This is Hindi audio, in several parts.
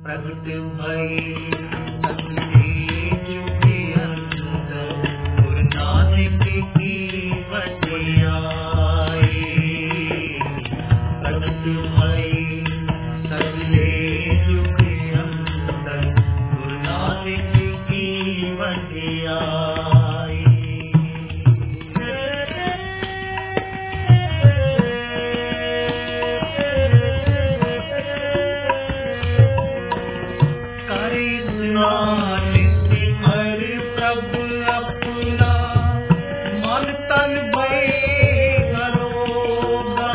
प्रगट भई सगले जुग अंदर गुरु नानक की वडियाई। प्रगट भई सगले जुग अंदर गुरु नानक की वडियाई। हर प्रभु अपना मन तन भय करोगा।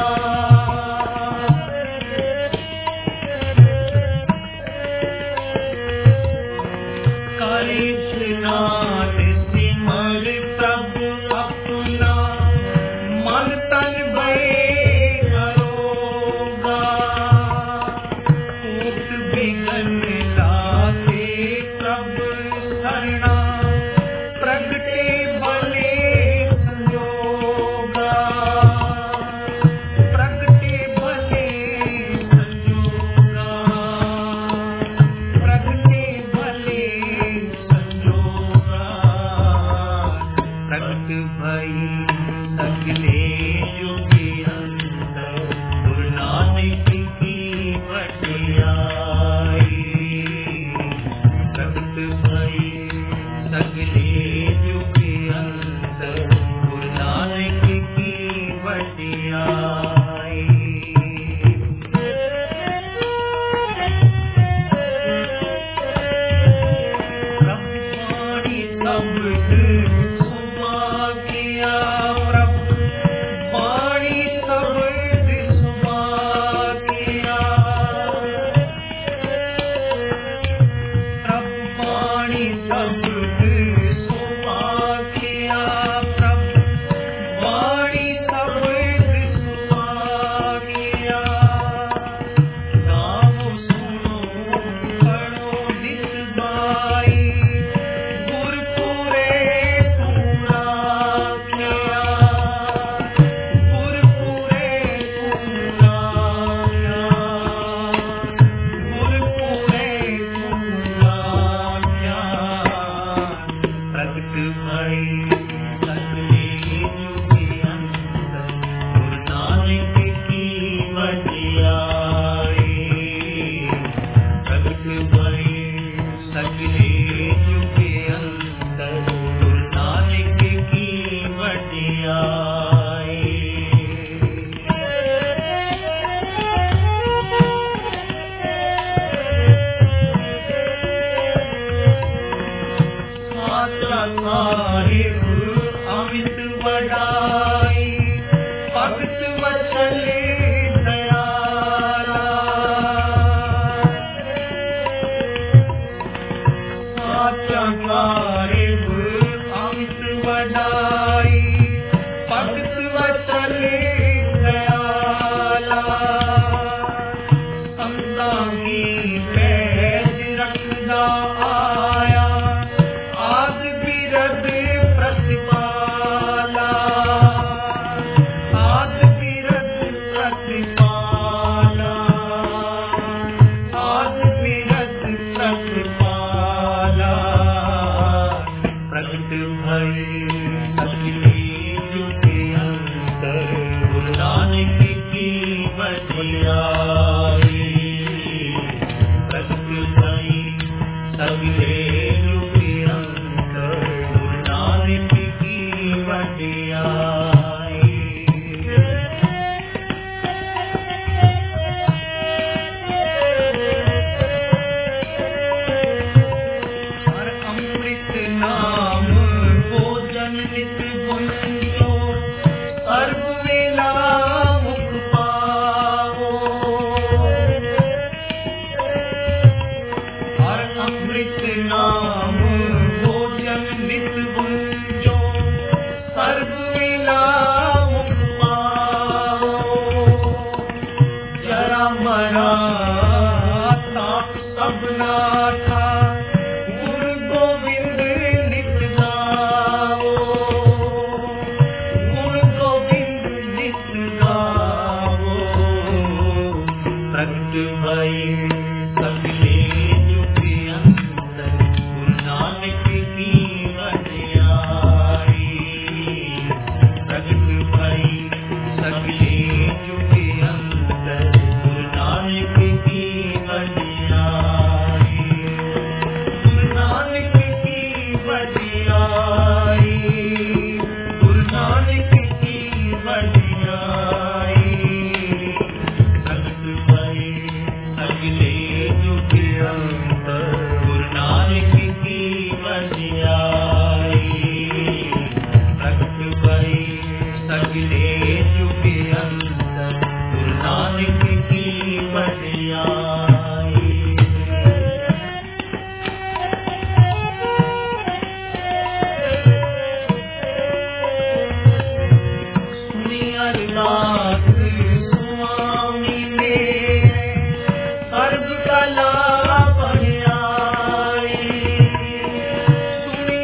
कृष्ण सिमर प्रभु अपना मन तन भय करोगा। कूट बिगन लागे प्रभु शरणा प्रगटे भले संजोगा। प्रगटे भले संजोगा। प्रगटे भले संजोगा। प्रगट भई सगले जुग अंदर गुरु नानक की वडियाई। प्रगट भई सगले जुग अंदर गुरु नानक की वडियाई। ब्रह्माणी शब्द सुभागिया प्रभु वाणी शब्द सुभागिया। प्रभु वाणी शब्द सुभागिया प्रभु वाणी शब्द सुभागिया। गाओ सुनो पढ़ो नित भाई गुरपुरे पूरा किया। गुरपुरे पूरा किया। गुरपुरे पूरा किया। प्रगट भई सगले जुग अंदर गुरु नानक की वडियाई। प्रगट भई सगले जुग अंदर गुरु नानक की वडियाई। साचा साहिब अमित बड़ाई भगत वचन दयाला। साचा साहिब अमित बड़ाई भगत वचन दयाला। संतां की पैज रखदा आया आद बिरद प्रतिपाला। आद बिरद प्रतिपाला। आद बिरद प्रतिपाला। प्रगट भई सगले जुग अंदर गुरु नानक की वडियाई। प्रगट भई सगले जुग अंदर गुरु नानक की वडियाई। हर अमृत नाम भोजन नित भुंजो सर्व वेला मुख पावो। हर अमृत सगले जुग अंत गुरु नानक की वडियाई प्रगट भई सगले जुग अंत गुरु नानक की वडियाई। सुनी अरदास स्वामी मेरे सर्व कला बढ़ियाई। सुनी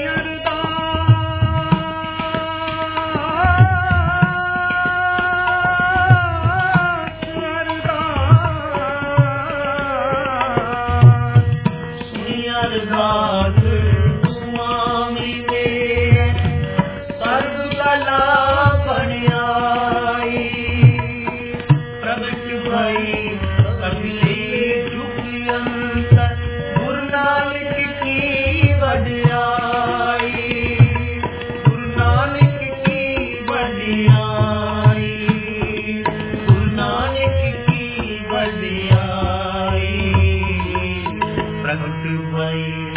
अरदास स्वामी मेरे सर्व कला बढ़ियाई प्रगट भई सगले जुग अंतर गुरु नानक की वडियाई गुरु नानक की वडियाई गुरु नानक की वडियाई प्रगट भई